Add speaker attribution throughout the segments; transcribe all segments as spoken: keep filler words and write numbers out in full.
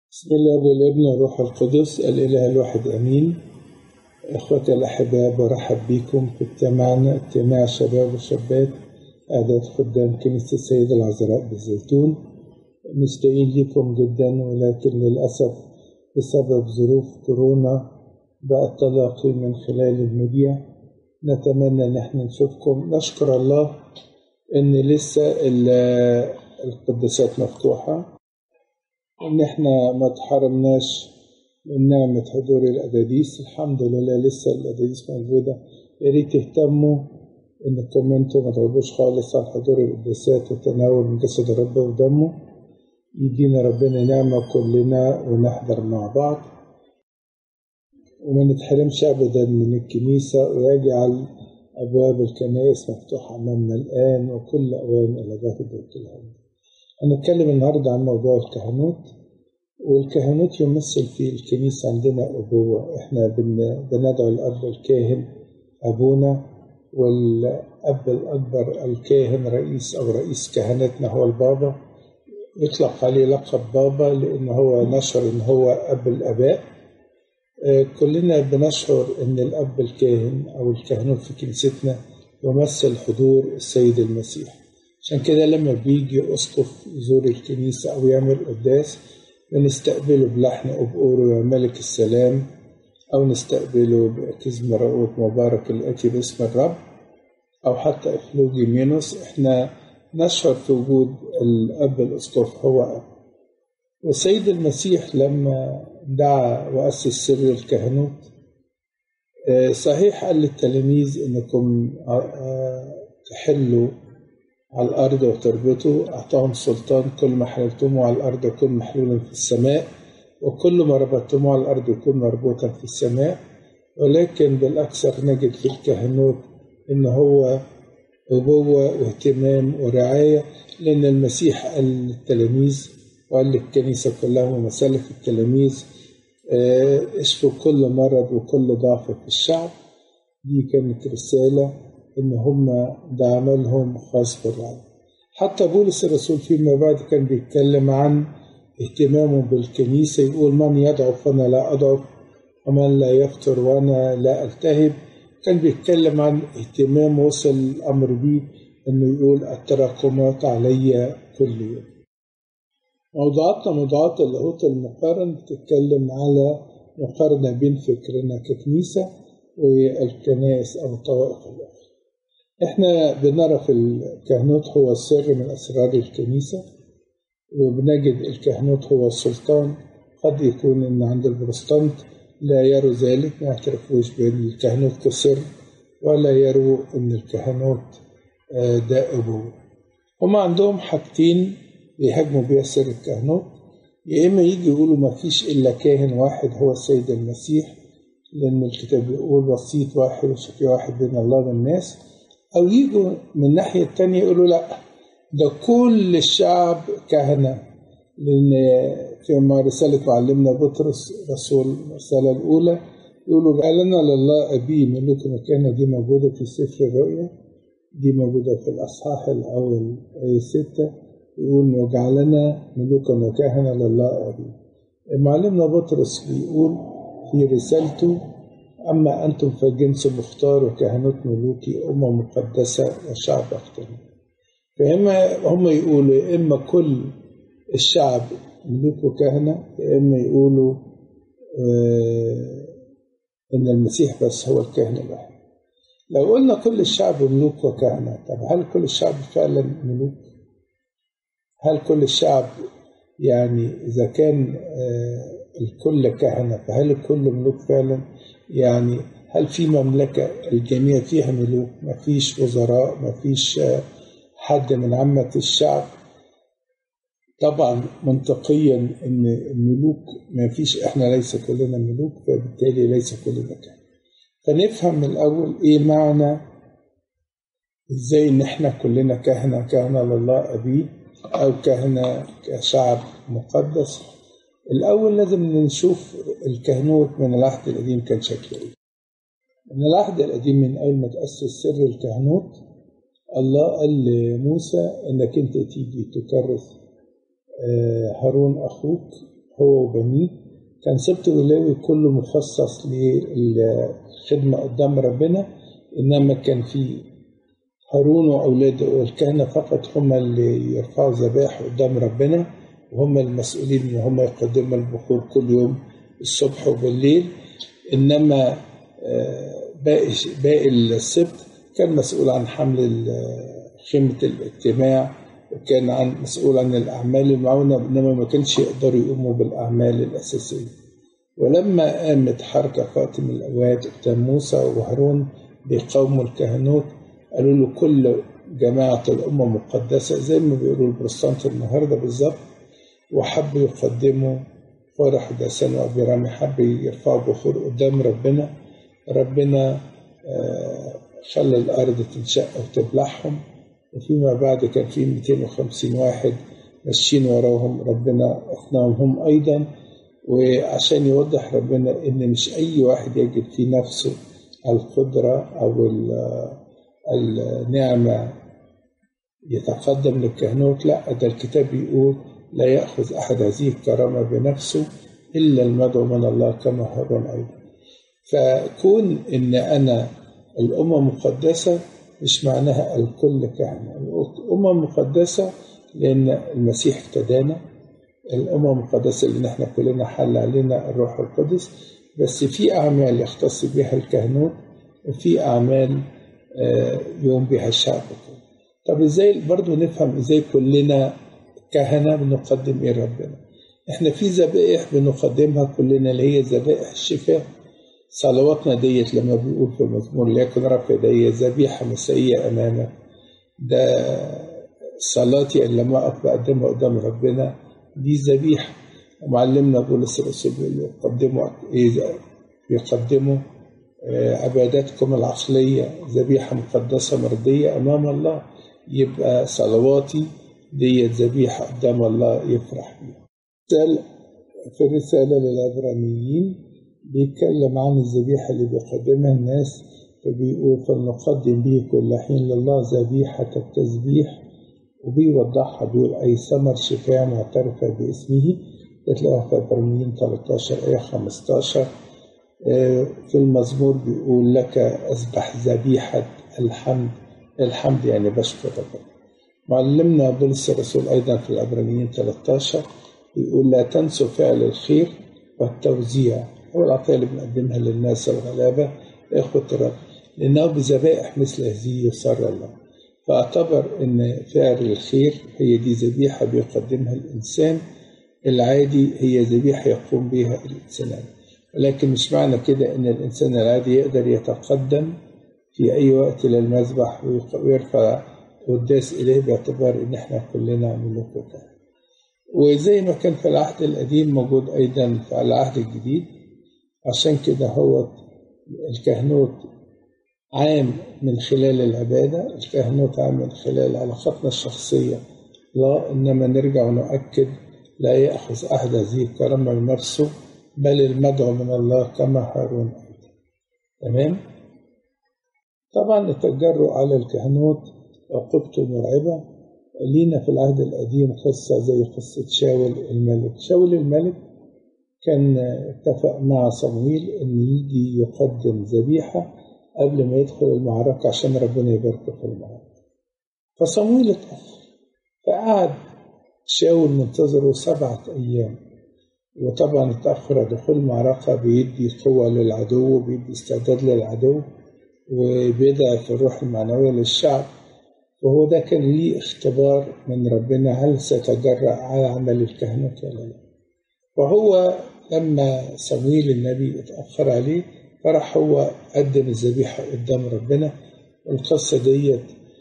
Speaker 1: بسم الله والابن والروح القدس الإله الواحد أمين. إخوتي الأحباء، برحب بكم في اجتماعنا اجتماع شباب وشابات أعداد خدام كنيسة السيدة العذراء بالزيتون. مشتاقين لكم جدا، ولكن للأسف بسبب ظروف كورونا بقى التلاقي من خلال الميديا. نتمنى ان احنا نشوفكم. نشكر الله ان لسه القداسات مفتوحة، ان احنا ما تحرمناش من نعمة حضور القداديس. الحمد لله لسه القداديس موجودة. يا ريت تهتموا انكم انتم ما تغيبوش خالص عن حضور القداسات وتناول من جسد الرب ودمه. يدينا ربنا نعمة كلنا ونحضر مع بعض، وما نتحرمش أبدا من الكنيسة، ويجعل أبواب الكنائس مفتوحة أمامنا الآن وكل أوان إلى جهد الكلام. هنتكلم النهاردة عن موضوع الكهنوت. والكهنوت يمثل في الكنيسة عندنا أبوة. إحنا بندعو الأب الكاهن أبونا، والأب الأكبر الكاهن رئيس أو رئيس كهنتنا هو البابا. يطلق عليه لقب بابا لأنه هو نشر إن هو أب الآباء. كلنا بنشعر أن الأب الكاهن أو الكهنوت في كنيستنا يمثل حضور السيد المسيح. عشان كده لما بيجي أسقف يزور الكنيسة أو يعمل قداس بنستقبله بلحن أبقور يا ملك السلام، أو نستقبله بأكيز مرقوت مبارك الآتي باسم الرب، أو حتى إخلوجي مينوس. إحنا نشعر في وجود الأب الأسقف هو أب. والسيد المسيح لما دعا وأسس سر الكهنوت صحيح قال للتلاميذ إنكم تحلوا على الأرض وتربطوا. أعطاهم سلطان، كل ما حللتموه على الأرض يكون محلولا في السماء، وكل ما ربطتموه على الأرض يكون مربوطا في السماء. ولكن بالأكثر نجد في الكهنوت إن هو أبوة واهتمام ورعاية، لأن المسيح قال للتلاميذ وقال للكنيسة كلها ومسالك التلاميذ اشفوا كل مرض وكل ضعف في الشعب. دي كانت رسالة إن هم ده عملهم خاص بالرعاية. حتى بولس الرسول فيما بعد كان بيتكلم عن اهتمامه بالكنيسة، يقول من يضعف وأنا لا أضعف، ومن لا يفطر وأنا لا ألتهب. كان بيتكلم عن اهتمام وصل الأمر بيه إنه يقول التراكمات علي كل يوم. موضوعاتنا موضوعات اللاهوت المقارن، بتتكلم على مقارنة بين فكرنا ككنيسة والكنائس أو الطوائف الأخرى. إحنا بنرى في الكهنوت هو سر من أسرار الكنيسة، وبنجد الكهنوت هو السلطان. قد يكون إن عند البروتستانت لا يروا ذلك، ما يعترفوش بالكهنوت كسر، ولا يروا إن الكهنوت ده أبوه. هما عندهم حاجتين يهاجموا بيها سر الكهنوت. يا إما يجي يقولوا ما فيش إلا كاهن واحد هو السيد المسيح، لأن الكتاب بيقول وسيط واحد وشفيع واحد بين الله والناس. أو يجوا من الناحية التانية يقولوا لا، ده كل الشعب كهنة، لأن في رسالة معلمنا بطرس رسول الرسالة الأولى يقولوا جعلنا لله أبي ملوك وكهنة. دي موجودة في سفر الرؤيا، دي موجودة في الأصحاح الأول آية ستة، يقول وجعلنا ملوكا وكهنة لله أبي. معلمنا بطرس بيقول في رسالته أما أنتم فجنس مختار وكهنوت ملوكي أمة مقدسة وشعب أختنا. فإما هم يقولوا يا إما كل الشعب ملوك وكهنة، يا إما يقولوا آه إن المسيح بس هو الكاهن الواحد. لو قلنا كل الشعب ملوك وكهنة، طب هل كل الشعب فعلا ملوك؟ هل كل الشعب يعني إذا كان آه الكل كهنة فهل الكل ملوك فعلا؟ يعني هل في مملكة الجميع فيها ملوك؟ ما فيش وزراء؟ ما فيش آه حد من عامة الشعب؟ طبعا منطقيا ان الملوك ما فيش، احنا ليس كلنا ملوك، فبالتالي ليس كلنا كهنة. فنفهم من الاول ايه معنى ازاي ان احنا كلنا كهنة، كهنة لله ابي او كهنة كشعب مقدس. الاول لازم نشوف الكهنوت من العهد القديم كان شكله ايه. من العهد القديم من اول ما تأسس سر الكهنوت، الله قال لموسى انك انت تيجي تكرس هارون أخوك هو وبنيه. كان سبط لاوي كله مخصص للخدمة قدام ربنا، إنما كان في هارون وأولاده والكهنة فقط هم اللي يرفعوا ذبائح قدام ربنا، وهم المسؤولين إن هم يقدموا البخور كل يوم الصبح وبالليل. إنما باقي باقي السبط كان مسؤول عن حمل خيمة الاجتماع، وكان عن مسؤول عن الأعمال المعونة، إنما ما كانش يقدروا يقوموا بالأعمال الأساسية. ولما قامت حركة خاتم الأواد قدام موسى وهارون بيقاوموا الكهنوت، قالوا له كل جماعة الأمة مقدسة زي ما بيقولوا البروتستانت النهاردة بالظبط، وحبوا يقدموا فرح داسان وأبي رامي، حبوا يرفعوا بخور قدام ربنا. ربنا خلى الأرض تنشق وتبلعهم، وفيما بعد كان في مئتين وخمسين واحد ماشيين وراهم، ربنا أقنعهم هم أيضا. وعشان يوضح ربنا إن مش أي واحد يجد في نفسه القدرة أو النعمة يتقدم للكهنوت، لا، ده الكتاب بيقول لا يأخذ أحد هذه الكرامة بنفسه إلا المدعو من الله كما هارون أيضا. فكون إن أنا الأمة مقدسة مش معناها الكل كهنة. الأمة مقدسة لأن المسيح افتدانا، الأمة مقدسة لأن احنا كلنا حل علينا الروح القدس، بس في أعمال يختص بها الكهنوت وفي أعمال يوم بها الشعب. طب إزاي برضو نفهم إزاي كلنا كهنة بنقدم إيه ربنا؟ إحنا في ذبائح بنقدمها كلنا اللي هي ذبائح الشفاء. صلواتنا ديت لما بيقول في المزمور ليكن رفع يدي ذبيحة مسيئة أمامك، ده صلاتي اللي لما أقف بقدمها قدام ربنا دي ذبيحة. ومعلمنا بولس الرسول يقدموا إيه؟ يقدموا عباداتكم العقلية ذبيحة مقدسة مرضية أمام الله. يبقى صلواتي دي ذبيحة قدام الله يفرح بيها. في الرسالة للعبرانيين بيتكلم عن الذبيحة اللي بيقدمها الناس، فبيقول فلنقدم به كل حين لله ذبيحة التسبيح، وبيوضحها بيقول أي ثمر شفاء معترفة باسمه. تلاقوها في عبرانيين ثلاثة عشر آية خمسة عشر. في المزمور بيقول لك أذبح ذبيحة الحمد، الحمد يعني بشكر ربنا. معلمنا بولس الرسول أيضا في العبرانيين ثلاثة عشر بيقول لا تنسوا فعل الخير والتوزيع، هو العطية اللي بنقدمها للناس الغلابة إخوة الرب، لأنه بذبائح مثل هذه يسر الله. فاعتبر أن فعل الخير هي دي ذبيحة بيقدمها الإنسان العادي، هي ذبيحة يقوم بها الإنسان العادي. ولكن مش معنى كده أن الإنسان العادي يقدر يتقدم في أي وقت للمذبح ويرفع قداس إليه باعتبار أن احنا كلنا ملوك وكهنة. وزي ما كان في العهد القديم موجود أيضا في العهد الجديد. عشان كده هو الكهنوت عام من خلال العبادة، الكهنوت عام من خلال علاقتنا الشخصية، لا إنما نرجع ونؤكد لا يأخذ أحد هذه الكرامة من نفسه بل المدعو من الله كما هارون أيضا. تمام؟ طبعا التجرؤ على الكهنوت عقوبته مرعبة. لينا في العهد القديم قصة زي قصة شاول الملك. شاول الملك كان اتفق مع صمويل أن يجي يقدم ذبيحة قبل ما يدخل المعركة عشان ربنا يباركه في المعركة. فصمويل اتأخر، فقعد شاول منتظره سبعة أيام. وطبعا التأخر دخول المعركة بيدي قوة للعدو وبيدي استعداد للعدو وبيضعف الروح المعنوية للشعب. وهو ده كان ليه اختبار من ربنا، هل سيتجرأ على عمل الكهنة ولا لا. وهو لما صمويل النبي اتأخر عليه فراح هو قدم الذبيحة قدام ربنا. والقصة ديت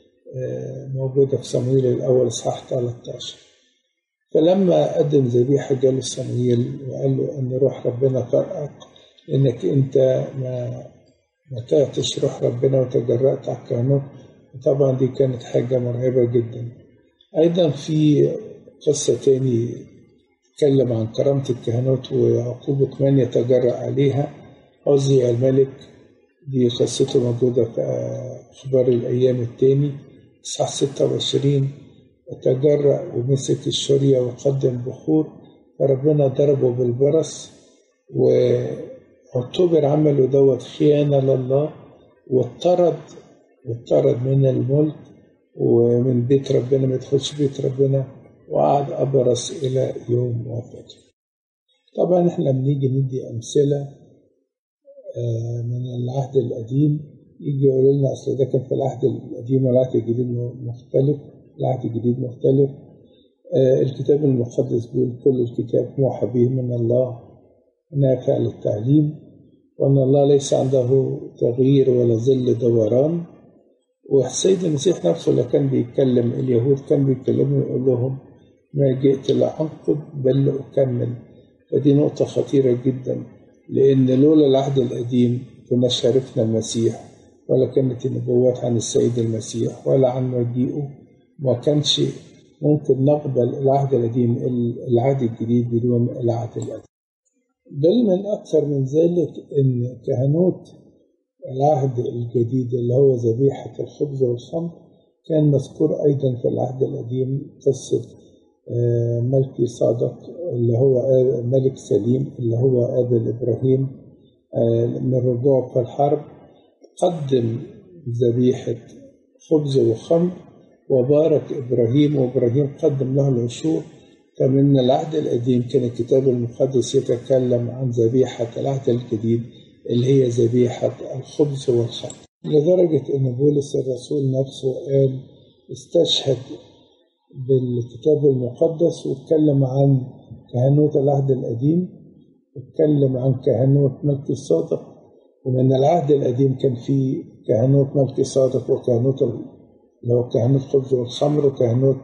Speaker 1: موجودة في صمويل الأول إصحاح ثلاثة عشر. فلما قدم ذبيحة جاله صمويل وقال له أن روح ربنا فرقك لأنك أنت ما ما تعطش روح ربنا وتجرأت على الكهنوت. وطبعا دي كانت حاجة مرعبة جدا. أيضا في قصة تاني تكلم عن كرامة الكهنوت وعقوبة من يتجرأ عليها. عزي الملك، دي قصته موجودة في أخبار الأيام التاني إصحاح ستة وعشرين. تجرأ ومسك الشرية وقدم بخور فربنا ضربه بالبرص، واعتبر عمله دوت خيانة لله، واطرد واطرد من الملك ومن بيت ربنا، ما يدخلش بيت ربنا، وقعد أبرص إلى يوم وفاته. طبعا احنا بنيجي ندي أمثلة من العهد القديم، يجي يقولوا لنا أصل ده كان في العهد القديم والعهد الجديد مختلف. العهد الجديد مختلف. الكتاب المقدس بيقول كل الكتاب موحى به من الله نافع للتعليم، وأن الله ليس عنده تغيير ولا ظل دوران. والسيد المسيح نفسه اللي كان بيتكلم اليهود كان بيتكلموا يقول لهم ما جئت لأنقض بل لأكمل. فدي نقطة خطيرة جدا، لأن لولا العهد القديم كنا عرفنا المسيح، ولا كانت النبوات عن السيد المسيح ولا عن مجيئه، ما كانش ممكن نقبل العهد القديم العهد الجديد بدون العهد القديم. بل من أكثر من ذلك أن كهنوت العهد الجديد اللي هو ذبيحة الخبز والخمر كان مذكور أيضا في العهد القديم. قصة ملكي صادق اللي هو ملك سليم اللي هو قابل إبراهيم من رجوعه في الحرب، قدم ذبيحة خبز وخمر وبارك إبراهيم، وإبراهيم قدم له العشور. فمن العهد القديم كان الكتاب المقدس يتكلم عن ذبيحة العهد الجديد اللي هي ذبيحة الخبز والخمر، لدرجة أن بولس الرسول نفسه قال استشهد بالكتاب المقدس واتكلم عن كهنوت العهد القديم، واتكلم عن كهنوت ملكي صادق. ومن العهد القديم كان في كهنوت ملكي صادق وكهنوت اللي هو كهنوت خبز والخمر، وكهنوت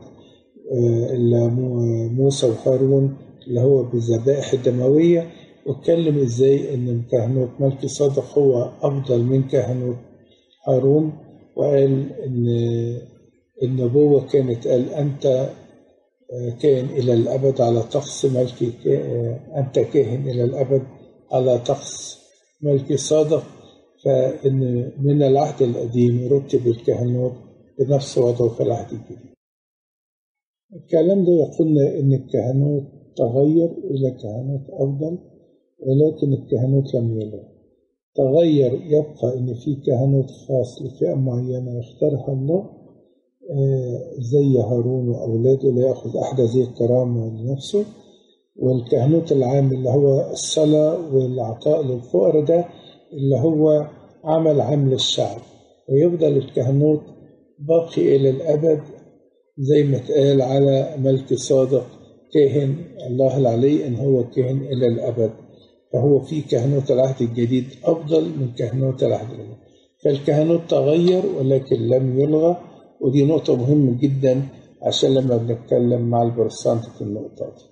Speaker 1: موسى وهارون اللي هو بالذبائح الدموية، واتكلم ازاي ان كهنوت ملكي صادق هو افضل من كهنوت هارون. وقال ان النبوة كانت قال أنت كاهن إلى الأبد على طقس ملكي، أنت كاهن إلى الأبد على طقس ملكي صادق. فإن من العهد القديم رتب الكهنوت بنفس وضعه في العهد الجديد. الكلام ده يقولنا إن الكهنوت تغير إلى كهنوت أفضل، ولكن الكهنوت لم يلغى. تغير يبقى إن في كهنوت خاص لفئة معينة يختارها الله زي هارون وأولاده ليأخذ أحدى ذي الكرامة لنفسه، والكهنوت العام اللي هو الصلاة والعطاء للفقراء ده اللي هو عمل عام للشعب، ويفضل الكهنوت باقي إلى الأبد زي ما اتقال على ملكي صادق كاهن الله العلي إن هو كاهن إلى الأبد. فهو في كهنوت العهد الجديد أفضل من كهنوت العهد القديم. فالكهنوت تغير ولكن لم يلغى، ودي نقطة مهمة جدا عشان لما بنتكلم مع البروتستانت في النقطة دي.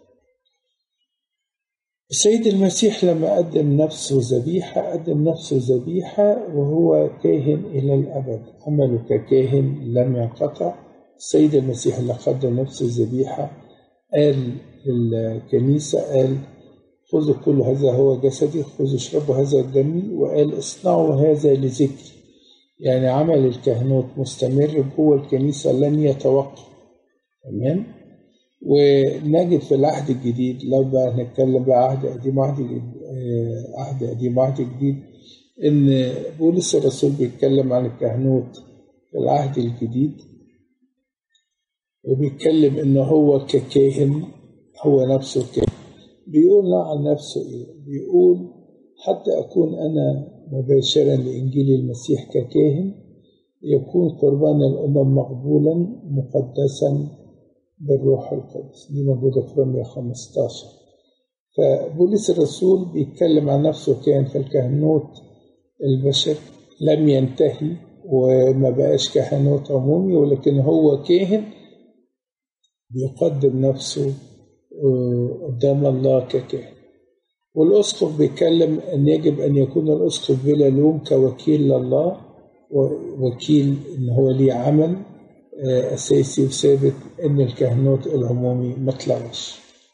Speaker 1: السيد المسيح لما قدم نفسه ذبيحة قدم نفسه ذبيحة وهو كاهن إلى الأبد، عمله ككاهن لم ينقطع. السيد المسيح اللي قدم نفسه ذبيحة قال للكنيسة قال خذوا كل هذا هو جسدي، خذوا اشربوا هذا دمي، وقال اصنعوا هذا لذكري. يعني عمل الكهنوت مستمر جوه الكنيسة لن يتوقف. تمام. ونجد في العهد الجديد لو بقى نتكلم بقى عهد قديم وعهد عهد قديم وعهد جديد، ان بولس الرسول بيتكلم عن الكهنوت في العهد الجديد، وبيتكلم ان هو ككاهن هو نفسه كاهن. بيقول عن نفسه ايه؟ بيقول حتى اكون انا مباشرا لإنجيل المسيح ككاهن يكون قربان الأمم مقبولا مقدسا بالروح القدس. دي موجودة في رومية خمسة عشر. فبولس الرسول بيتكلم عن نفسه كان في الكهنوت البشر لم ينتهي وما بقاش كهنوت عمومي، ولكن هو كاهن بيقدم نفسه قدام الله ككاهن. والأسقف بيتكلم أن يجب أن يكون الأسقف بلا لوم كوكيل لله، ووكيل أن هو ليه عمل أساسي وثابت أن الكهنوت العمومي ما تلغش.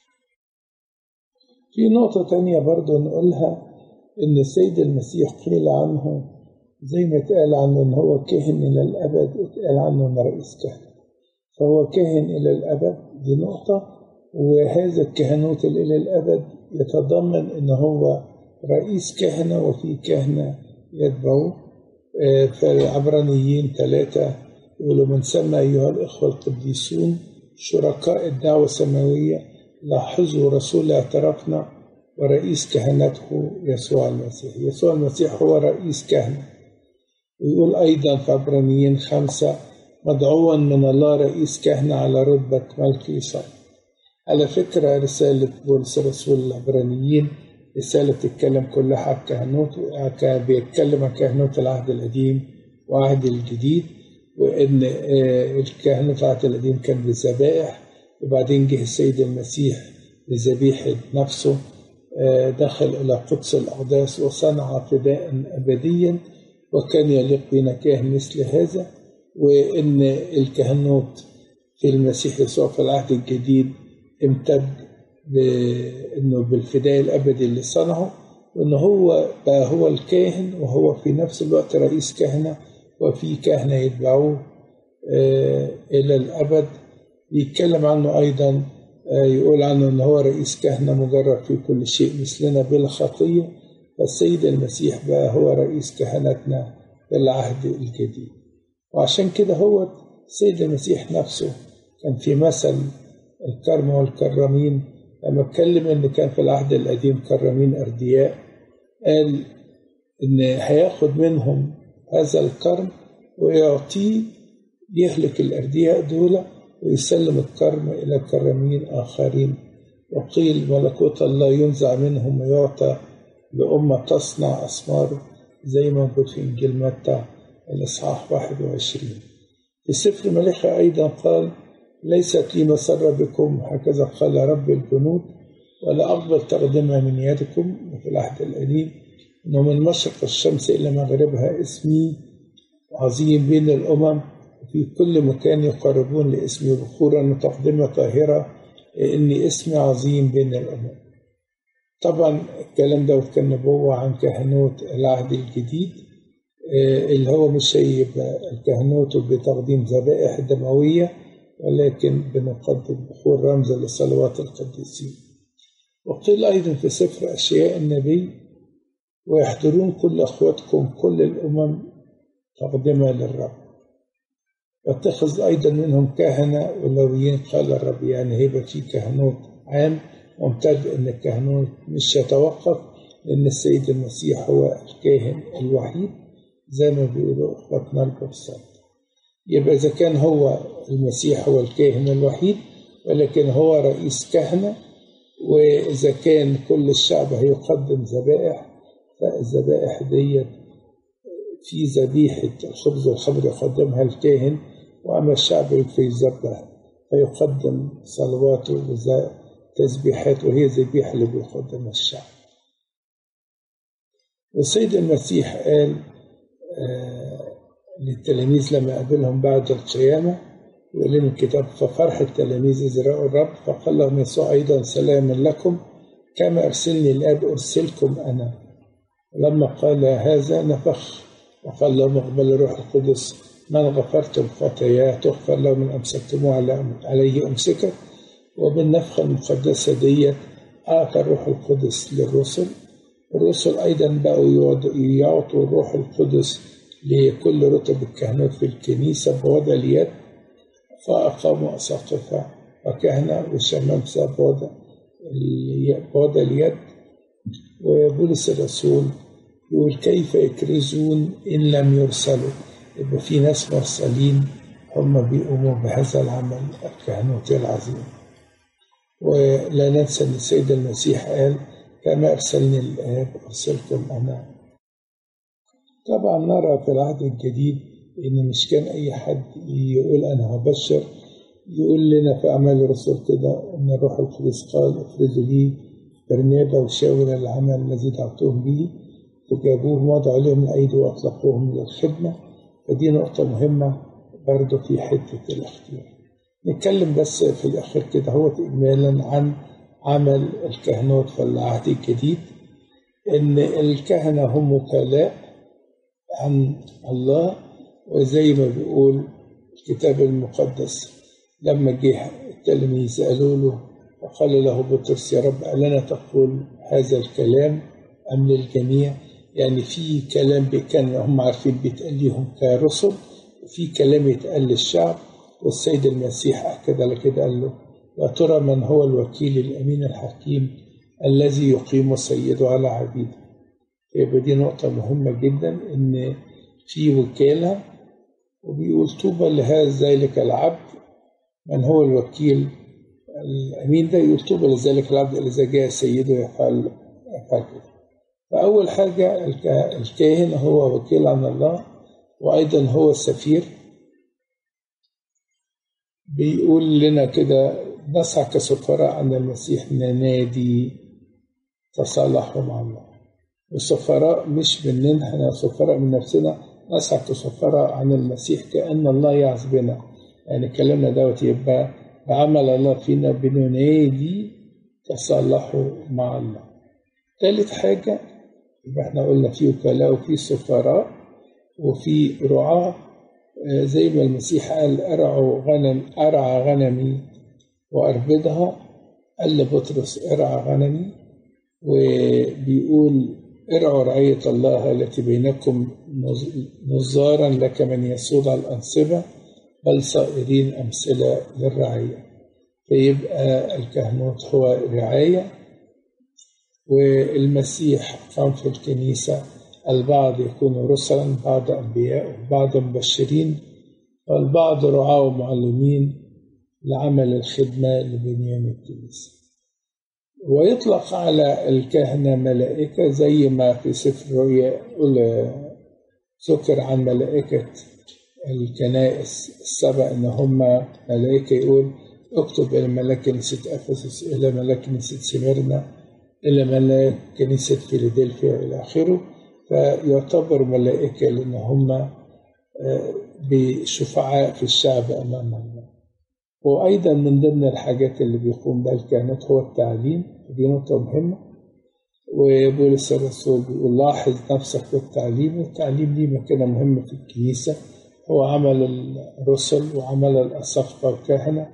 Speaker 1: في نقطة تانية برضو نقولها، أن السيد المسيح قيل عنه زي ما اتقال عنه أن هو كاهن إلى الأبد، اتقال عنه أن رئيس كهنة، فهو كاهن إلى الأبد. دي نقطة. وهذا الكهنوت إلى الأبد يتضمن أنه هو رئيس كهنة وفي كهنة يتبعوه. في عبرانيين ثلاثة يقولوا: من سمى أيها الإخوة القديسون شركاء الدعوة السماوية لاحظوا رسول اعترافنا ورئيس كهنته يسوع المسيح. يسوع المسيح هو رئيس كهنة. ويقول أيضا في عبرانيين خمسة: مدعوا من الله رئيس كهنة على رتبة ملكي صالح. على فكرة رسالة بولس رسول العبرانيين رسالة تتكلم كلها عن الكهنوت، بيتكلم عن كهنوت العهد القديم وعهد الجديد، وإن الكهنوت العهد القديم كان بالذبائح، وبعدين جه السيد المسيح بذبيحة نفسه، دخل إلى قدس الأقداس وصنع فداء أبديا، وكان يليق بنا كاهن مثل هذا. وإن الكهنوت في المسيح يسوع في العهد الجديد امتد بأنه بالفداء الأبدي اللي صنعه، وأنه هو بقى هو الكاهن وهو في نفس الوقت رئيس كهنة، وفي كهنة يتبعوه إلى الأبد. يتكلم عنه أيضا، يقول عنه أنه هو رئيس كهنة مجرد في كل شيء مثلنا بلا خطية. فالسيد المسيح بقى هو رئيس كهنتنا في العهد الجديد. وعشان كده هو السيد المسيح نفسه كان في مثل الكرم والكرامين، لما اتكلم ان كان في العهد القديم كرامين اردياء، قال ان هياخد منهم هذا الكرم ويعطيه يهلك الاردياء دول ويسلم الكرم الى كرامين اخرين. وقيل ملكوت الله ينزع منهم ويعطى لأمة تصنع أثمار، زي ما موجود في إنجيل متى الإصحاح واحد وعشرين. في سفر ملخي أيضا قال: ليست لي مسرة بكم، هكذا قال رب الجنود، ولا أقبل تقدمها من يدكم. وفي العهد القديم: إنه من مشرق الشمس إلى مغربها اسمي عظيم بين الأمم، وفي كل مكان يقربون لاسمي بخورا وتقدمة طاهرة، إني اسمي عظيم بين الأمم. طبعا الكلام ده كان نبوة عن كهنوت العهد الجديد، اللي هو مش هيبقى الكهنوت بتقديم ذبائح دموية، ولكن بنقدم بخور رمز لصلوات القديسين. وقيل أيضا في سفر أشعياء النبي: ويحضرون كل أخواتكم كل الأمم تقدمة للرب، واتخذ أيضا منهم كهنة ولويين قال الرب. يعني هيبقى في كهنوت عام ممتد، أن الكهنوت مش يتوقف، لأن السيد المسيح هو الكاهن الوحيد زي ما بيقولوا أخواتنا البرصات. يبقى إذا كان هو المسيح هو الكاهن الوحيد، ولكن هو رئيس كهنة، وإذا كان كل الشعب هيقدم ذبائح، فالذبائح دي في ذبيحة الخبز والخمر يقدمها الكاهن، وأما الشعب يذبح فيقدم صلواته وتسبيحات، وهي ذبيحة اللي بيقدمها الشعب. والسيد المسيح قال آه للتلاميذ لما قابلهم بعد القيامة، يقول لهم الكتاب: ففرح التلاميذ إذ رأوا الرب، فقال لهم يسوع أيضا: سلام لكم، كما أرسلني الآب أرسلكم أنا. لما قال هذا نفخ وقال لهم: اقبلوا الروح القدس، من غفرتم خطاياه تغفر له، من أمسكتموه عليه أمسكت. وبالنفخة المقدسة دي أعطى الروح القدس للرسل. الرسل أيضا بقوا يعطوا الروح القدس لكل رتب الكهنوت في الكنيسة بوضع اليد، فأقاموا أساقفة وكهنة وشمامسة بوضع اليد. وبولس الرسول يقول: كيف يكرزون إن لم يرسلوا؟ يبقى في ناس مرسلين هم بيقوموا بهذا العمل الكهنوتي العظيم. ولا ننسى أن السيد المسيح قال: كما أرسلني الآب أرسلكم أنا. طبعا نرى في العهد الجديد إن مش كان أي حد يقول أنا هبشر. يقول لنا في أعمال الرسول كده أن الروح القدس قال: افرزوا لي برنابا وشاول العمل الذي دعوتهم به، فجابوهم وضعوا عليهم الأيدي وأطلقوهم للخدمة. فدي نقطة مهمة برضو في حتة الاختيار. نتكلم بس في الأخير كده هو إجمالا عن عمل الكهنوت في العهد الجديد. إن الكهنة هم وكلاء عن الله، وزي ما بيقول الكتاب المقدس لما جه التلاميذ قالوا له: فقال له بطرس: يا رب، ألنا تقول هذا الكلام أم للجميع؟ يعني في كلام كان هم عارفين بيتقال لهم كرسل، وفي كلام يتقال للشعب. والسيد المسيح أكد على كده، قال له: يا ترى من هو الوكيل الأمين الحكيم الذي يقيم سيده على عبيده؟ يبقى دي نقطة مهمة جدا، إن في وكالة، وبيقول: طوبى لهذا ذلك العبد. من هو الوكيل الأمين ده؟ يقول: طوبى لذلك العبد إذا جاء سيده يفعل يفعل كده. فأول حاجة الكاهن هو وكيل عن الله، وأيضا هو السفير. بيقول لنا كده: نسعى كسفراء عن المسيح ننادي تصالحوا مع الله. والسفراء مش مننا، احنا سفراء من نفسنا، نسعى كسفراء عن المسيح كأن الله يعز بنا. يعني كلامنا دوت يبقى بعمل الله فينا، بننادي تصالحوا مع الله. ثالث حاجة يبقى احنا قلنا في وكلاء وفي سفراء وفي رعاة، زي ما المسيح قال: أرعوا غنم أرعى غنمي وأربدها. قال لبطرس: ارعى غنمي. وبيقول: ارعوا رعية الله التي بينكم نظارا لك من يسود على الأنصبة، بل صائرين أمثلة للرعية. فيبقى الكهنوت هو رعاية. والمسيح قام في الكنيسة، البعض يكون رسلا، بعض أنبياء، وبعض مبشرين، والبعض رعاة ومعلمين لعمل الخدمة لبنيان الكنيسة. ويطلق على الكهنة ملائكة، زي ما في سفر الرؤيا ذكر عن ملائكة الكنائس السبع إن هم ملائكة. يقول: اكتب إلى ملاك كنيسة أفسس، إلى ملاك كنيسة سميرنا، إلى ملاك كنيسة فيلادلفيا، إلى آخره. فيعتبر ملائكة لأن هم بشفعاء في الشعب أمام الله. وأيضا من ضمن الحاجات اللي بيقوم بها الكهنوت هو التعليم، ودي نقطة مهمة. وبولس الرسول بيقول: لاحظ نفسك في التعليم. والتعليم ليه مكانة مهمة في الكنيسة، هو عمل الرسل وعمل الأساقفة والكهنة.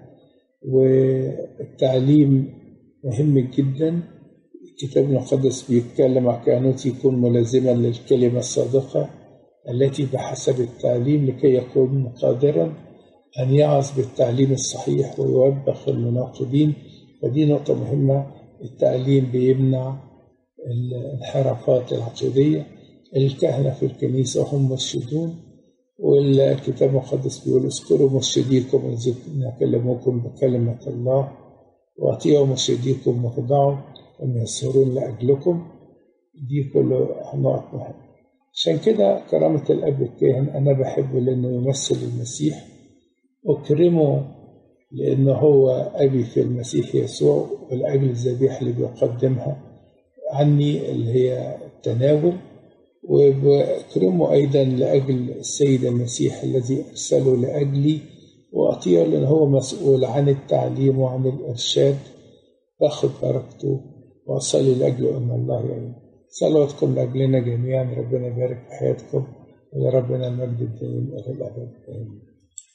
Speaker 1: والتعليم مهم جدا. الكتاب المقدس بيتكلم عن كهنوت يكون ملازما للكلمة الصادقة التي بحسب التعليم، لكي يكون قادرا أن يعظ بالتعليم الصحيح ويوبخ المناقضين. فدي نقطة مهمة. التعليم بيمنع الانحرافات العقيدية. الكهنة في الكنيسة هم مرشدون، والكتاب المقدس بيقول: اذكروا مرشديكم إن كلموكم بكلمة الله، وأطيعوا مرشديكم وخضعوا هم يسهرون لأجلكم. دي كلها نقط مهمة. عشان كده كرامة الأب الكاهن أنا بحبه لأنه يمثل المسيح، أكرمه لأنه هو أبي في المسيح يسوع، والأجل الذبيحة اللي بيقدمها عني اللي هي التناول. وبأكرمه أيضا لأجل السيد المسيح الذي أرسله لأجلي، وأطيع لأنه هو مسؤول عن التعليم وعن الإرشاد. باخد بركته وأصلي لأجله أن الله يعين. صلواتكم لأجلنا جميعا. ربنا يبارك في حياتكم، ولربنا المجد الدائم إلى الأبد. آمين.